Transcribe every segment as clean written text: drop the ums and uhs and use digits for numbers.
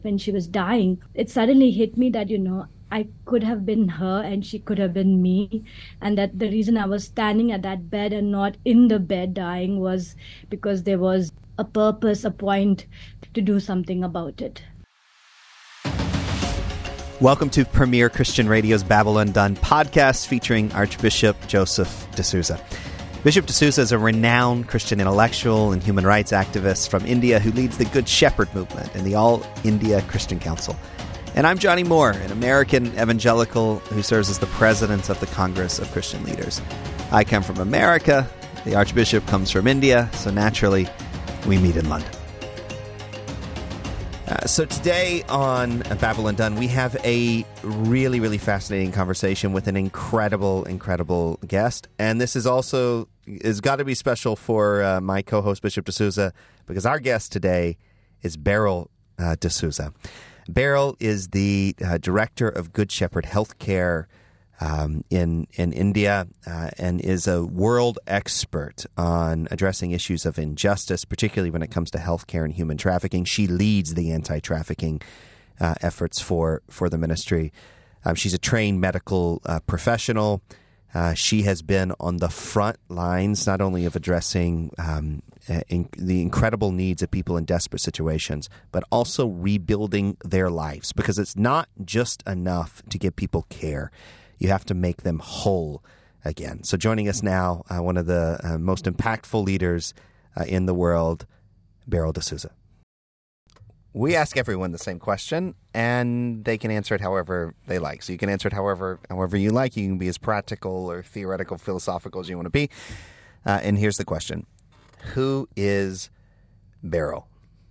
when she was dying, it suddenly hit me that, I could have been her and she could have been me. And that the reason I was standing at that bed and not in the bed dying was because there was a purpose, a point to do something about it. Welcome to Premier Christian Radio's Babel Undone podcast featuring Archbishop Joseph D'Souza. Bishop D'Souza is a renowned Christian intellectual and human rights activist from India who leads the Good Shepherd movement and the All India Christian Council. And I'm Johnny Moore, an American evangelical who serves as the president of the Congress of Christian Leaders. I come from America, the Archbishop comes from India, so naturally we meet in London. So today on Babel Undone, we have a really, really fascinating conversation with an incredible guest. And this is got to be special for my co-host, Bishop D'Souza, because our guest today is Beryl D'Souza. Beryl is the director of Good Shepherd Healthcare in India and is a world expert on addressing issues of injustice, particularly when it comes to healthcare and human trafficking. She leads the anti-trafficking efforts for the ministry. She's a trained medical professional. She has been on the front lines, not only of addressing the incredible needs of people in desperate situations, but also rebuilding their lives, because it's not just enough to give people care. You have to make them whole again. So joining us now, one of the most impactful leaders in the world, Beryl D'Souza. We ask everyone the same question, and they can answer it however they like. So you can answer it however you like. You can be as practical or theoretical, philosophical as you want to be. And here's the question. Who is Beryl?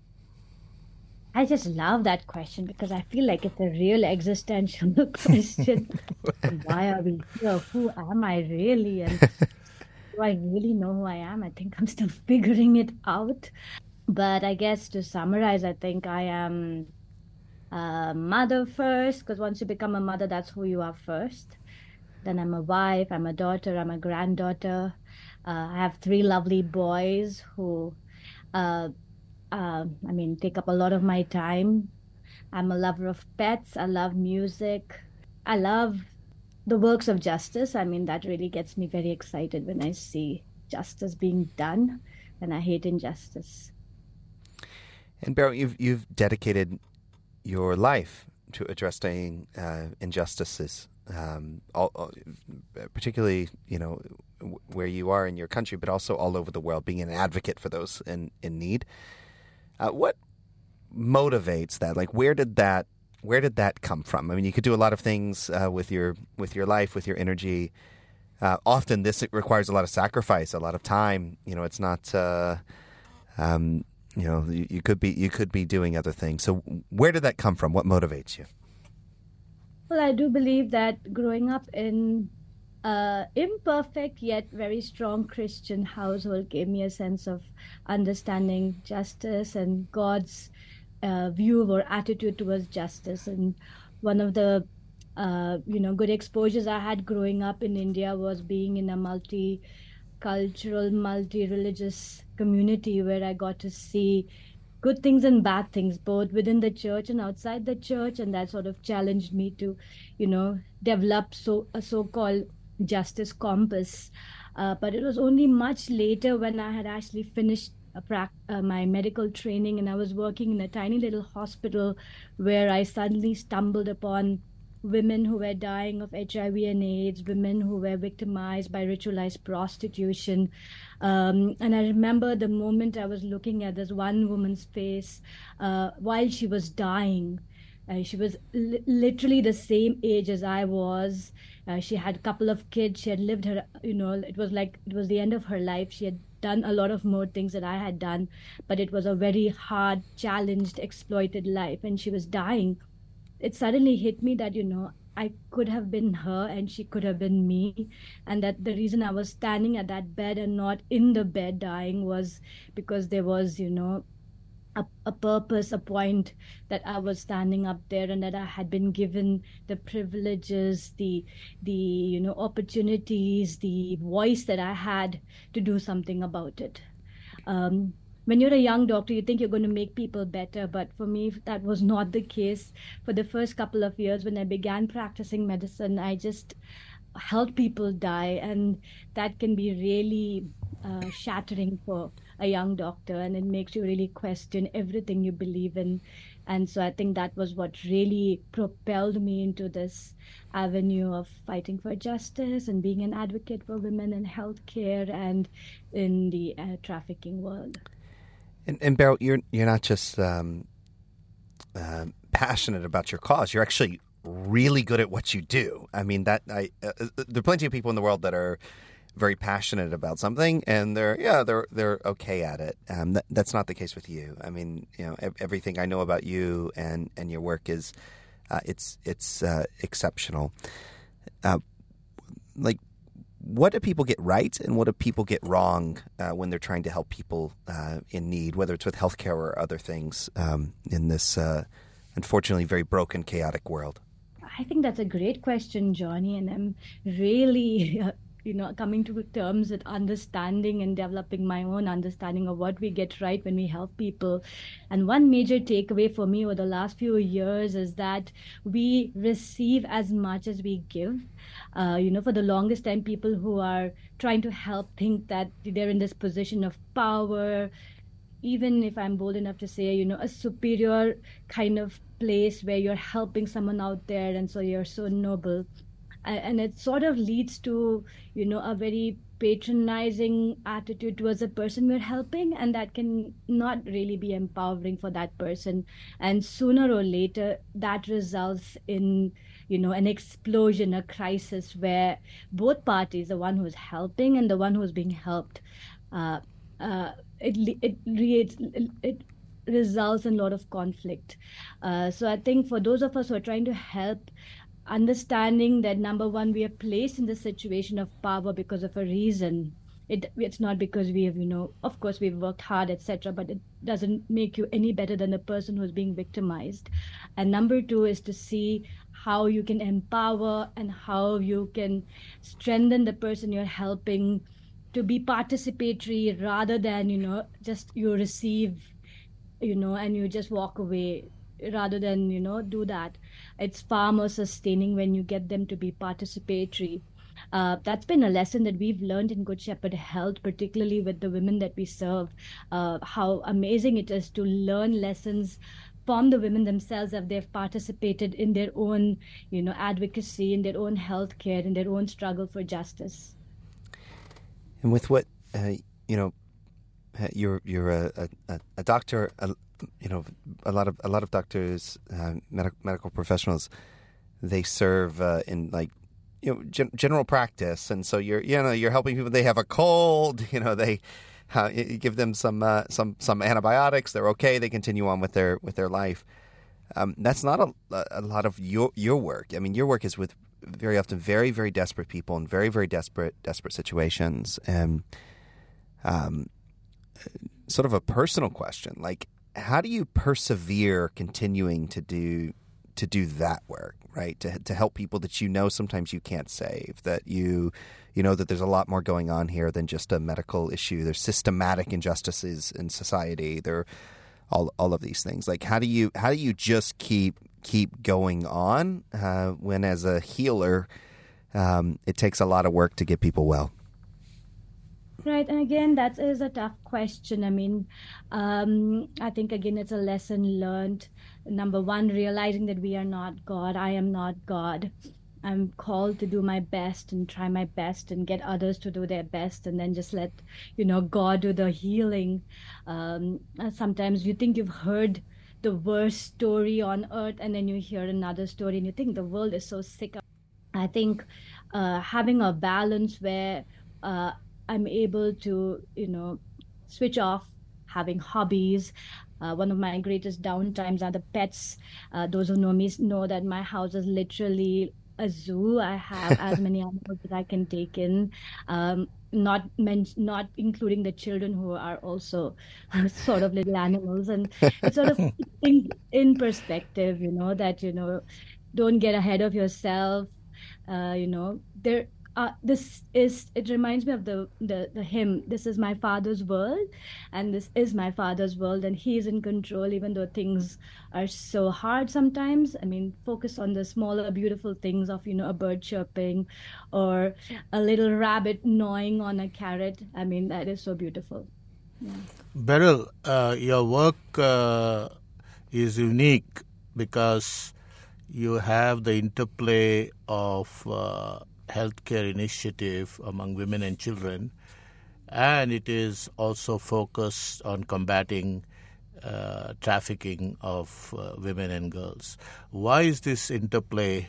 I just love that question because I feel like it's a real existential question. Why are we here? Who am I really? And do I really know who I am? I think I'm still figuring it out. But I guess to summarize, I think I am a mother first, because once you become a mother, that's who you are first. Then I'm a wife, I'm a daughter, I'm a granddaughter. I have 3 lovely boys who take up a lot of my time. I'm a lover of pets. I love music. I love the works of justice. That really gets me very excited when I see justice being done, and I hate injustice. And Beryl, you've dedicated your life to addressing injustices, particularly, where you are in your country, but also all over the world, being an advocate for those in need. What motivates that? Like, where did that come from? You could do a lot of things with your life, with your energy. Often, this requires a lot of sacrifice, a lot of time. It's not. You could be doing other things. So, where did that come from? What motivates you? Well, I do believe that growing up in imperfect yet very strong Christian household gave me a sense of understanding justice and God's view or attitude towards justice. And one of the good exposures I had growing up in India was being in a multicultural, multi-religious community where I got to see good things and bad things, both within the church and outside the church, and that sort of challenged me to, develop a so-called justice compass. But it was only much later when I had actually finished my medical training and I was working in a tiny little hospital where I suddenly stumbled upon women who were dying of HIV and AIDS, women who were victimized by ritualized prostitution. And I remember the moment I was looking at this one woman's face while she was dying. She was literally the same age as I was. She had a couple of kids. She had lived her, it was the end of her life. She had done a lot of more things that I had done, but it was a very hard, challenged, exploited life. And she was dying. It suddenly hit me that, I could have been her and she could have been me. And that the reason I was standing at that bed and not in the bed dying was because there was, a purpose, a point that I was standing up there and that I had been given the privileges, the opportunities, the voice that I had to do something about it. when you're a young doctor, you think you're going to make people better. But for me, that was not the case. For the first couple of years when I began practicing medicine, I just helped people die. And that can be really shattering for a young doctor. And it makes you really question everything you believe in. And so I think that was what really propelled me into this avenue of fighting for justice and being an advocate for women in healthcare and in the trafficking world. And Beryl, you're not just passionate about your cause. You're actually really good at what you do. I mean, there are plenty of people in the world that are very passionate about something, and they're okay at it. That's not the case with you. I mean, everything I know about you and your work is it's exceptional. What do people get right, and what do people get wrong when they're trying to help people in need, whether it's with healthcare or other things in this unfortunately very broken, chaotic world? I think that's a great question, Johnny, and I'm really coming to terms with understanding and developing my own understanding of what we get right when we help people. And one major takeaway for me over the last few years is that we receive as much as we give. For the longest time, people who are trying to help think that they're in this position of power, even if I'm bold enough to say, a superior kind of place where you're helping someone out there, and so you're so noble. And it sort of leads to, a very patronizing attitude towards the person we're helping, and that can not really be empowering for that person. And sooner or later, that results in, an explosion, a crisis where both parties, the one who's helping and the one who's being helped, it results in a lot of conflict. So I think for those of us who are trying to help, understanding that number one, we are placed in the situation of power because of a reason. It's not because we have, of course we've worked hard, etc., but it doesn't make you any better than the person who's being victimized. And number two is to see how you can empower and how you can strengthen the person you're helping to be participatory rather than, just you receive, and you just walk away. Rather than do that, it's far more sustaining when you get them to be participatory. That's been a lesson that we've learned in Good Shepherd Health, particularly with the women that we serve. How amazing it is to learn lessons from the women themselves as they've participated in their own advocacy, in their own healthcare, in their own struggle for justice. And with what you're a doctor. A lot of doctors, medical professionals, they serve in general practice, and so you're helping people. They have a cold, they you give them some antibiotics. They're okay. They continue on with their life. That's not a lot of your work. I mean, your work is with very often very, very desperate people in very, very desperate situations, and sort of a personal question, like, how do you persevere continuing to do that work, right? To help people that sometimes you can't save, that that there's a lot more going on here than just a medical issue. There's systematic injustices in society. There are all of these things. Like, how do you just keep going on when, as a healer, it takes a lot of work to get people well? Right. And again, that is a tough question. I mean, I think, again, it's a lesson learned. Number one, realizing that we are not God. I am not God. I'm called to do my best and try my best and get others to do their best, and then just let, God do the healing. Sometimes you think you've heard the worst story on earth, and then you hear another story and you think the world is so sick. I think having a balance where I'm able to, switch off, having hobbies. One of my greatest downtimes are the pets. Those who know me know that my house is literally a zoo. I have as many animals that I can take in, not including the children who are also sort of little animals. And it's sort of things in perspective, that, don't get ahead of yourself. it reminds me of the hymn, "This is my father's world," and this is my father's world, and he is in control, even though things are so hard sometimes. I mean, focus on the smaller, beautiful things of, a bird chirping or a little rabbit gnawing on a carrot. I mean, that is so beautiful. Yeah. Beryl, your work is unique because you have the interplay of healthcare initiative among women and children, and it is also focused on combating trafficking of women and girls. Why is this interplay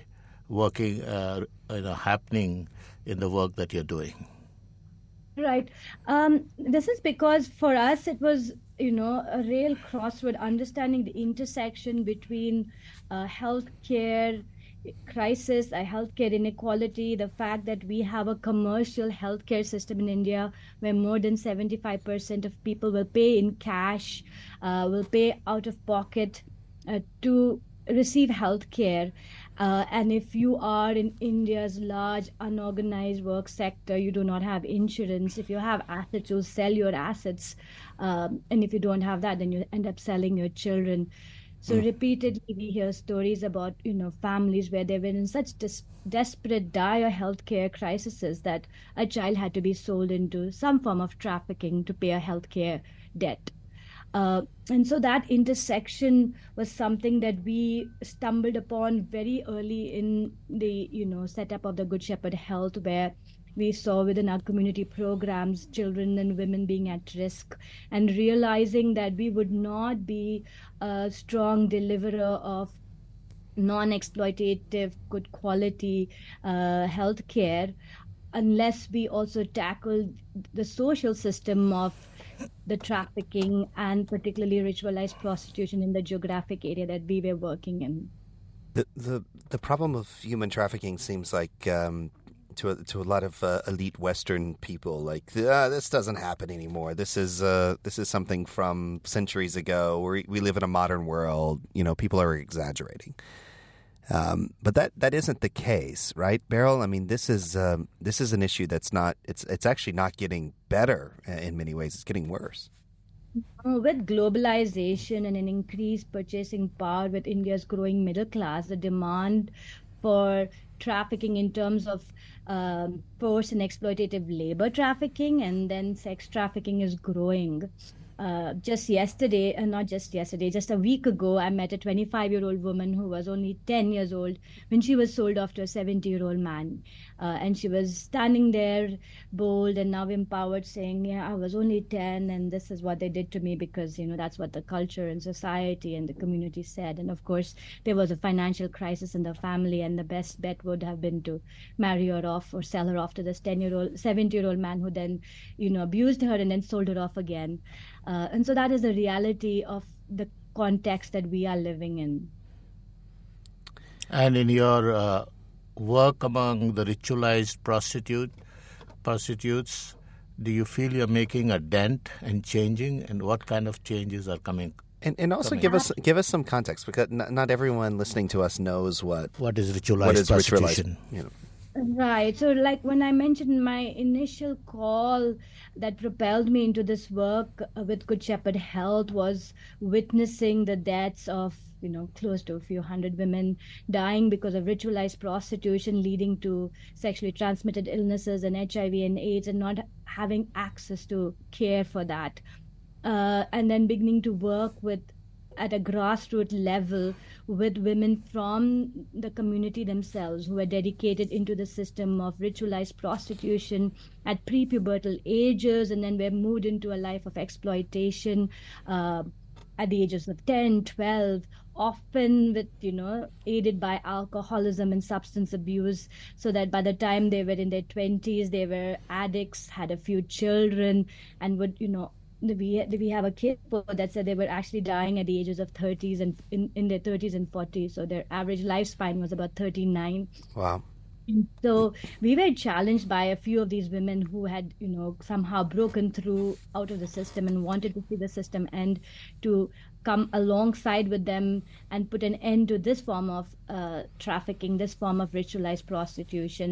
happening in the work that you're doing? Right. This is because for us it was, a real crossroad, understanding the intersection between healthcare crisis, healthcare inequality, the fact that we have a commercial healthcare system in India where more than 75% of people will pay in cash, will pay out of pocket to receive healthcare. And if you are in India's large unorganized work sector, you do not have insurance. If you have assets, you'll sell your assets. And if you don't have that, then you end up selling your children. So repeatedly, we hear stories about, families where they were in such desperate, dire healthcare crises that a child had to be sold into some form of trafficking to pay a healthcare debt. And so that intersection was something that we stumbled upon very early in the, setup of the Good Shepherd Health, where we saw within our community programs children and women being at risk, and realizing that we would not be a strong deliverer of non-exploitative, good quality healthcare unless we also tackle the social system of the trafficking and particularly ritualized prostitution in the geographic area that we were working in. The problem of human trafficking seems like to a lot of elite Western people, like this doesn't happen anymore. This is something from centuries ago. We live in a modern world. People are exaggerating. But that isn't the case, right, Beryl? I mean, this is an issue that's not. It's actually not getting better in many ways. It's getting worse. With globalization and an increased purchasing power, with India's growing middle class, the demand for trafficking in terms of forced and exploitative labor trafficking and then sex trafficking is growing. Just a week ago, I met a 25-year-old woman who was only 10 years old when she was sold off to a 70-year-old man. And she was standing there, bold and now empowered, saying, yeah, I was only 10 and this is what they did to me because, that's what the culture and society and the community said. And of course, there was a financial crisis in the family, and the best bet would have been to marry her off or sell her off to this 70-year-old man who then, abused her and then sold her off again. And so that is the reality of the context that we are living in. And in your work among the ritualized prostitutes, do you feel you're making a dent and changing? And what kind of changes are coming? And also give us some context, because not everyone listening to us knows what is ritualized prostitution. Right. So like when I mentioned my initial call that propelled me into this work with Good Shepherd Health was witnessing the deaths of, close to a few hundred women dying because of ritualized prostitution, leading to sexually transmitted illnesses and HIV and AIDS, and not having access to care for that. And then beginning to work at a grassroots level with women from the community themselves who were dedicated into the system of ritualized prostitution at prepubertal ages, and then were moved into a life of exploitation at the ages of 10, 12, often with, aided by alcoholism and substance abuse, so that by the time they were in their 20s, they were addicts, had a few children, and would, we have a case that said they were actually dying at the ages of 30s and in their 30s and 40s. So their average lifespan was about 39. Wow. So we were challenged by a few of these women who had, somehow broken through out of the system and wanted to see the system end, to come alongside with them and put an end to this form of trafficking, this form of ritualized prostitution.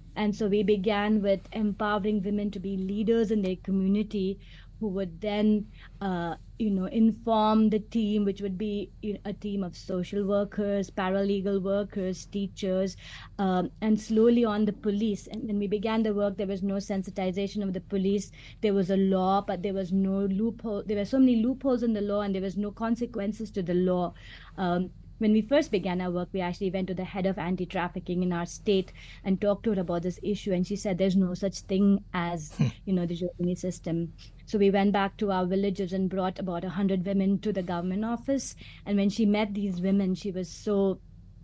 And so we began with empowering women to be leaders in their community, who would then, inform the team, which would be a team of social workers, paralegal workers, teachers, and slowly on the police. And when we began the work, there was no sensitization of the police. There was a law, but there was no loophole. There were so many loopholes in the law, and there was no consequences to the law. When we first began our work, we actually went to the head of anti-trafficking in our state and talked to her about this issue. And she said, there's no such thing as, the jury system. So we went back to our villages and brought about 100 women to the government office. And when she met these women, she was so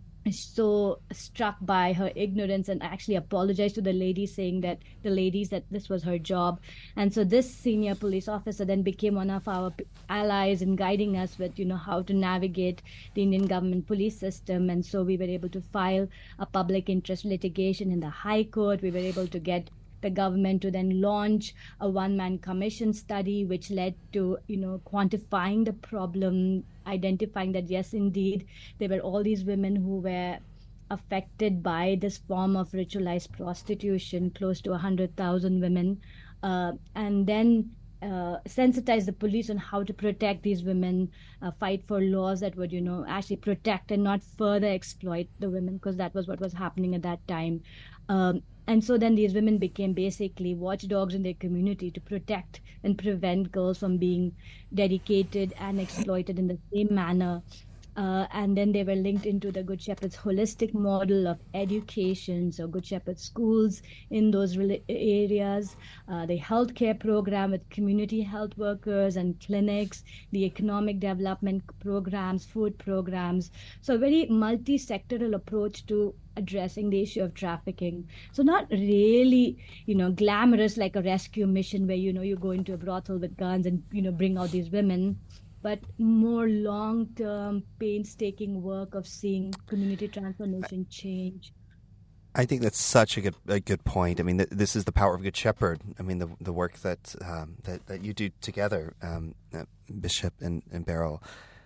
struck by her ignorance and actually apologized to the ladies, saying that this was her job. And so this senior police officer then became one of our allies in guiding us with how to navigate the Indian government police system. And so we were able to file a public interest litigation in the High Court. We were able to get the government to then launch a one-man commission study, which led to quantifying the problem, identifying that yes, indeed, there were all these women who were affected by this form of ritualized prostitution, close to 100,000 women, and then sensitize the police on how to protect these women, fight for laws that would actually protect and not further exploit the women, because that was what was happening at that time. And so then these women became basically watchdogs in their community to protect and prevent girls from being dedicated and exploited in the same manner. And then they were linked into the Good Shepherd's holistic model of education, so Good Shepherd schools in those areas, the healthcare program with community health workers and clinics, the economic development programs, food programs. So a very multi-sectoral approach to addressing the issue of trafficking. So not really, glamorous like a rescue mission where, you go into a brothel with guns and, bring out these women, but more long-term, painstaking work of seeing community transformation change. I think that's such a good point. I mean, this is the power of Good Shepherd. I mean, the work that you do together, Bishop and Beryl.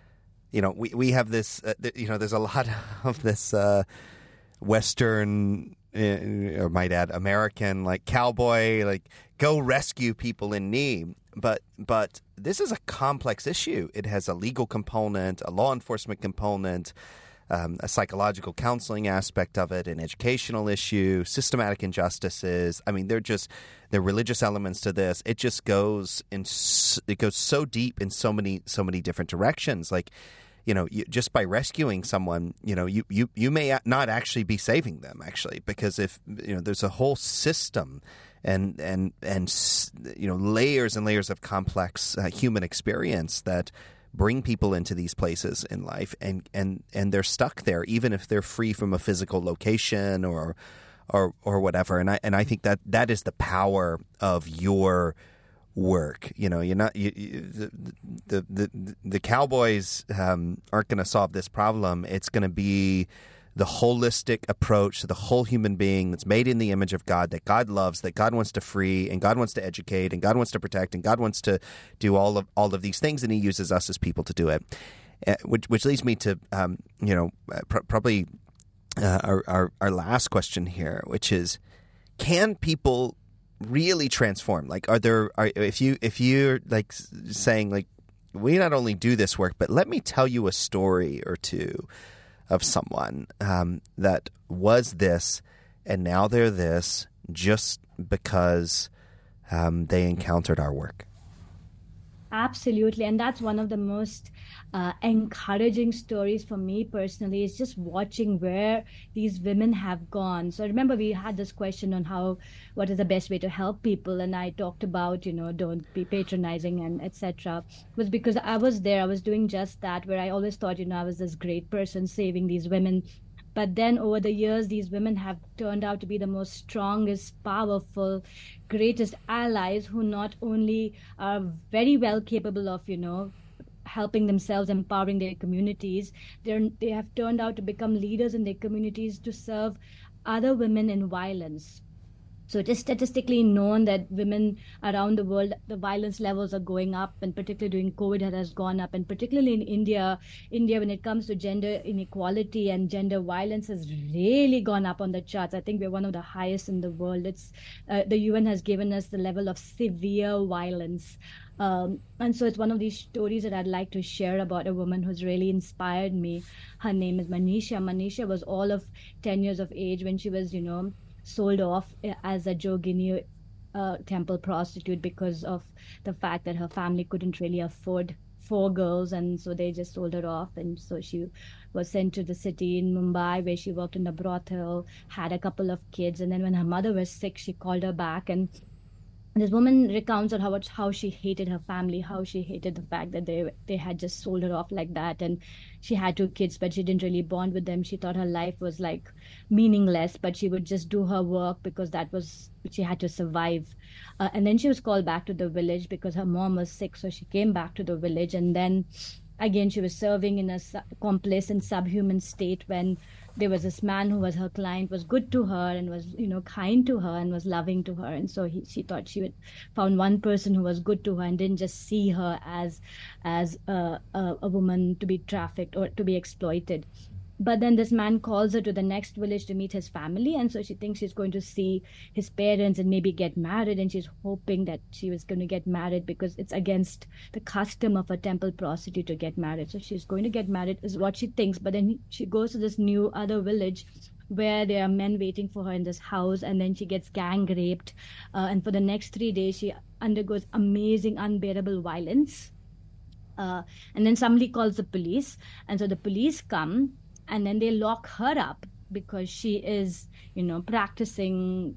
We have this. There's a lot of this Western, or might add, American, like cowboy, like go rescue people in need. But this is a complex issue. It has a legal component, a law enforcement component, a psychological counseling aspect of it, an educational issue, systematic injustices. I mean, there are religious elements to this. It just goes so deep in so many different directions. Like, just by rescuing someone, you may not actually be saving them, actually, because if there's a whole system and layers and layers of complex human experience that bring people into these places in life, and they're stuck there, even if they're free from a physical location or whatever. And I think that is the power of your work. You're not the cowboys aren't going to solve this problem. It's going to be the holistic approach to the whole human being that's made in the image of God, that God loves, that God wants to free, and God wants to educate, and God wants to protect, and God wants to do all of these things, and He uses us as people to do it. Which leads me to probably our last question here, which is, can people really transform? Like, if you're like saying, like, we not only do this work, but let me tell you a story or two of someone that was this, and now they're this, just because they encountered our work. Absolutely. And that's one of the most encouraging stories for me personally, is just watching where these women have gone. So remember, we had this question on what is the best way to help people. And I talked about, don't be patronizing and etc. It was because I was there. I was doing just that, where I always thought, I was this great person saving these women. But then over the years, these women have turned out to be the most strongest, powerful, greatest allies, who not only are very well capable of, helping themselves, empowering their communities, they have turned out to become leaders in their communities to serve other women in violence. So it is statistically known that women around the world, the violence levels are going up, and particularly during COVID, it has gone up. And particularly in India, when it comes to gender inequality and gender violence, has really gone up on the charts. I think we're one of the highest in the world. It's the UN has given us the level of severe violence. And so it's one of these stories that I'd like to share about a woman who's really inspired me. Her name is Manisha. Manisha was all of 10 years of age when she was, sold off as a Jogini temple prostitute because of the fact that her family couldn't really afford 4 girls, and so they just sold her off. And so she was sent to the city in Mumbai, where she worked in a brothel, had a couple of kids, and then when her mother was sick, she called her back. And this woman recounts on how she hated her family, how she hated the fact that they had just sold her off like that, and she had 2 kids, but she didn't really bond with them. She thought her life was like meaningless, but she would just do her work because that was she had to survive. And then she was called back to the village because her mom was sick, so she came back to the village, and then again she was serving in a complacent, subhuman state when there was this man who was her client, was good to her and was, kind to her and was loving to her. And so she thought she would found one person who was good to her and didn't just see her as a woman to be trafficked or to be exploited. But then this man calls her to the next village to meet his family. And so she thinks she's going to see his parents and maybe get married. And she's hoping that she was going to get married because it's against the custom of a temple prostitute to get married. So she's going to get married is what she thinks. But then she goes to this new other village where there are men waiting for her in this house. And then she gets gang raped. And for the next 3 days, she undergoes amazing, unbearable violence. And then somebody calls the police. And so the police come. And then they lock her up because she is, practicing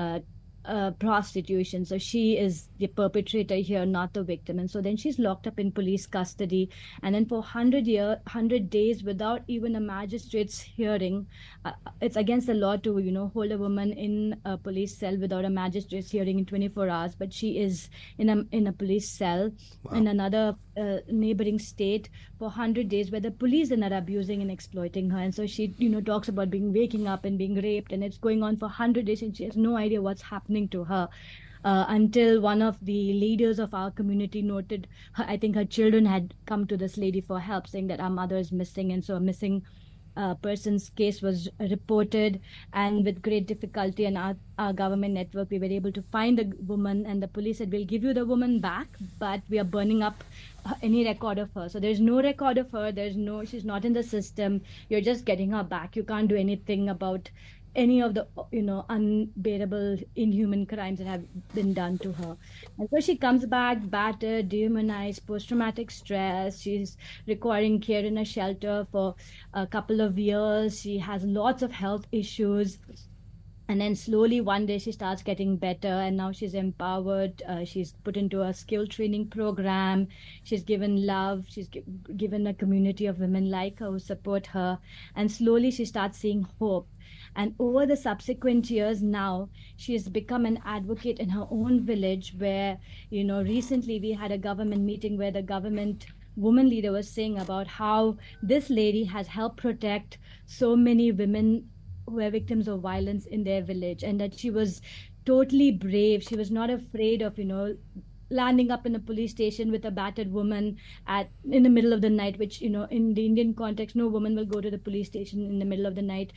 prostitution. So she is the perpetrator here, not the victim. And so then she's locked up in police custody. And then for 100 days without even a magistrate's hearing, it's against the law to, hold a woman in a police cell without a magistrate's hearing in 24 hours. But she is in a police cell in another neighboring state for 100 days where the police are not abusing and exploiting her. And so she, talks about waking up and being raped, and it's going on for 100 days and she has no idea what's happening to her. Until one of the leaders of our community noted, I think her children had come to this lady for help, saying that our mother is missing. And so a missing person's case was reported, and with great difficulty and our government network, we were able to find the woman, and the police said, we'll give you the woman back, but we are burning up any record of her. So there's no record of her. She's not in the system. You're just getting her back. You can't do anything about any of the unbearable, inhuman crimes that have been done to her. And so she comes back battered, dehumanized, post-traumatic stress. She's requiring care in a shelter for a couple of years. She has lots of health issues. And then slowly one day she starts getting better, and now she's empowered. She's put into a skill training program. She's given love. She's given a community of women like her who support her. And slowly she starts seeing hope. And over the subsequent years now, she has become an advocate in her own village where, recently we had a government meeting where the government woman leader was saying about how this lady has helped protect so many women who are victims of violence in their village, and that she was totally brave. She was not afraid of, landing up in a police station with a battered woman in the middle of the night, which, in the Indian context, no woman will go to the police station in the middle of the night,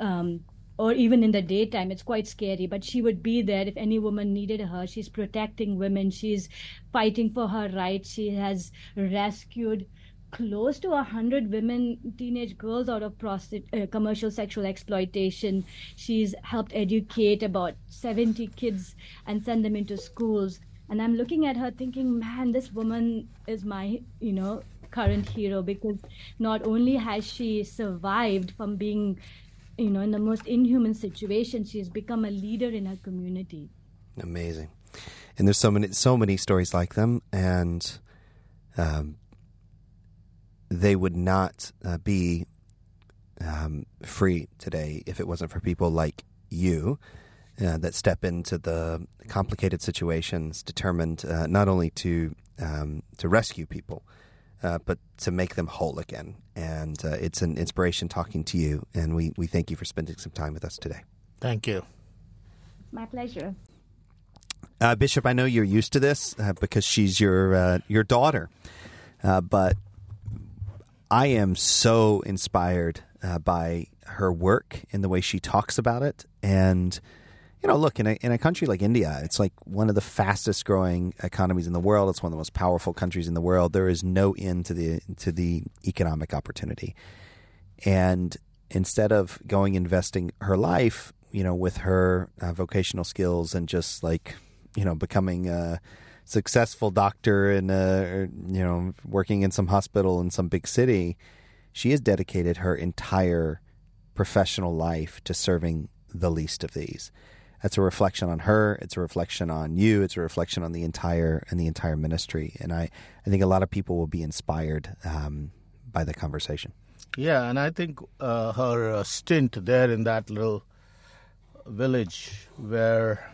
or even in the daytime. It's quite scary, but she would be there if any woman needed her. She's protecting women. She's fighting for her rights. She has rescued close to 100 women, teenage girls out of commercial sexual exploitation. She's helped educate about 70 kids and send them into schools. And I'm looking at her thinking, man, this woman is my, current hero, because not only has she survived from being, in the most inhuman situation, she's become a leader in her community. Amazing. And there's so many stories like them, and they would not be free today if it wasn't for people like you that step into the complicated situations, determined not only to rescue people, but to make them whole again. And it's an inspiration talking to you, and we thank you for spending some time with us today. Thank you. My pleasure. Bishop, I know you're used to this because she's your daughter, but I am so inspired by her work and the way she talks about it. And look, in a country like India, it's like one of the fastest growing economies in the world. It's one of the most powerful countries in the world. There is no end to the economic opportunity. And instead of investing her life, with her vocational skills and just becoming a successful doctor and working in some hospital in some big city, she has dedicated her entire professional life to serving the least of these. That's a reflection on her. It's a reflection on you. It's a reflection on the entire ministry. And I think a lot of people will be inspired by the conversation. Yeah, and I think her stint there in that little village where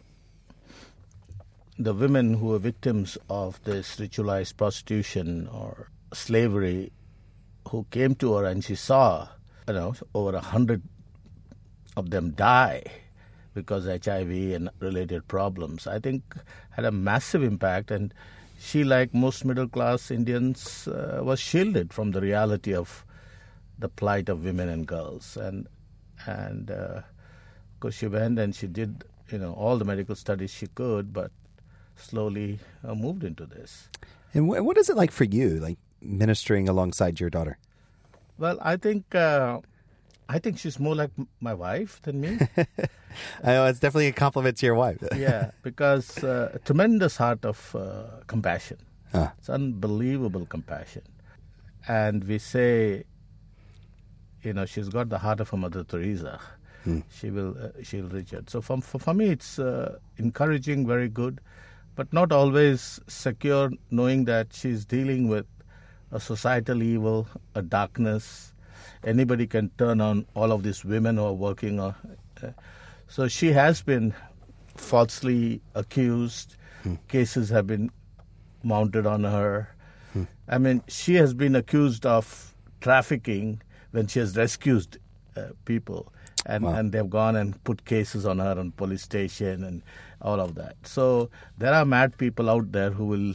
the women who were victims of this ritualized prostitution or slavery, who came to her and she saw, over 100 of them die because HIV and related problems, I think had a massive impact. And she, like most middle-class Indians, was shielded from the reality of the plight of women and girls. And of course she went and she did, all the medical studies she could, but slowly moved into this. And what is it like for you, like ministering alongside your daughter? Well, I think she's more like my wife than me. I know, it's definitely a compliment to your wife. Yeah, because a tremendous heart of compassion. It's unbelievable compassion. And we say, she's got the heart of a Mother Teresa. She'll reach it. So for me, it's encouraging, very good, but not always secure, knowing that she's dealing with a societal evil, a darkness. Anybody can turn on all of these women who are working. So she has been falsely accused. Cases have been mounted on her. I mean, she has been accused of trafficking when she has rescued people. And they've gone and put cases on her on police station and all of that. So there are mad people out there who will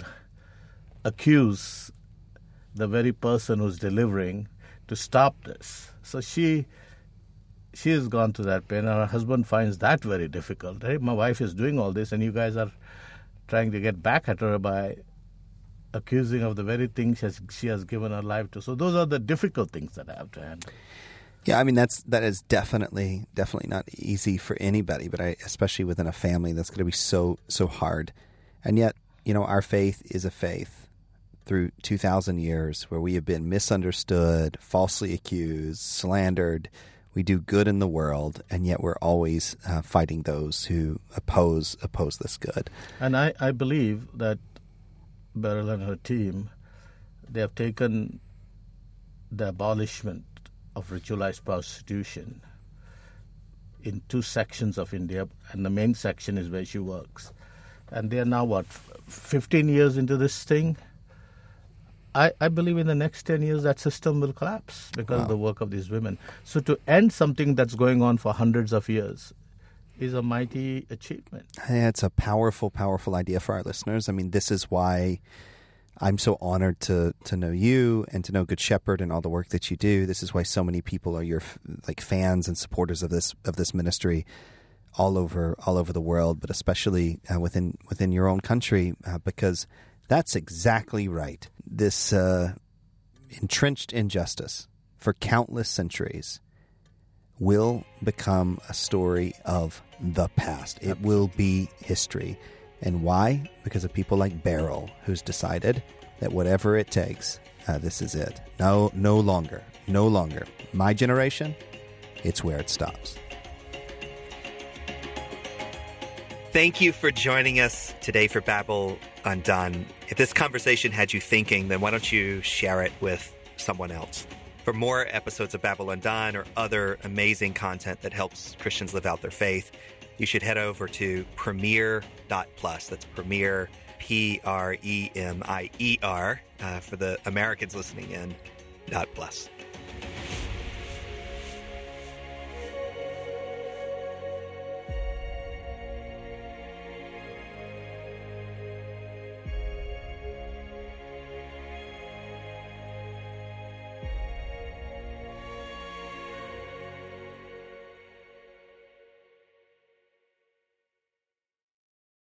accuse the very person who's delivering to stop this. So she has gone through that pain, and her husband finds that very difficult. Hey, my wife is doing all this, and you guys are trying to get back at her by accusing of the very things she has given her life to. So those are the difficult things that I have to handle. Yeah, I mean that is definitely not easy for anybody, but especially within a family, that's going to be so hard. And yet, our faith is a faith through 2,000 years where we have been misunderstood, falsely accused, slandered. We do good in the world, and yet we're always fighting those who oppose this good. And I believe that Beryl and her team, they have taken the abolishment of ritualized prostitution in two sections of India, and the main section is where she works. And they are now, 15 years into this thing? I believe in the next 10 years that system will collapse because of the work of these women. So to end something that's going on for hundreds of years is a mighty achievement. It's a powerful, powerful idea for our listeners. I mean, this is why I'm so honored to know you and to know Good Shepherd and all the work that you do. This is why so many people are your fans and supporters of this ministry all over the world, but especially within your own country, because that's exactly right. This entrenched injustice for countless centuries will become a story of the past. It will be history. And why? Because of people like Beryl, who's decided that whatever it takes, this is it. No longer. My generation, it's where it stops. Thank you for joining us today for Babel Undone. If this conversation had you thinking, then why don't you share it with someone else? For more episodes of Babel Undone or other amazing content that helps Christians live out their faith, you should head over to Premier.plus. That's Premier, Premier, for the Americans listening in, .plus.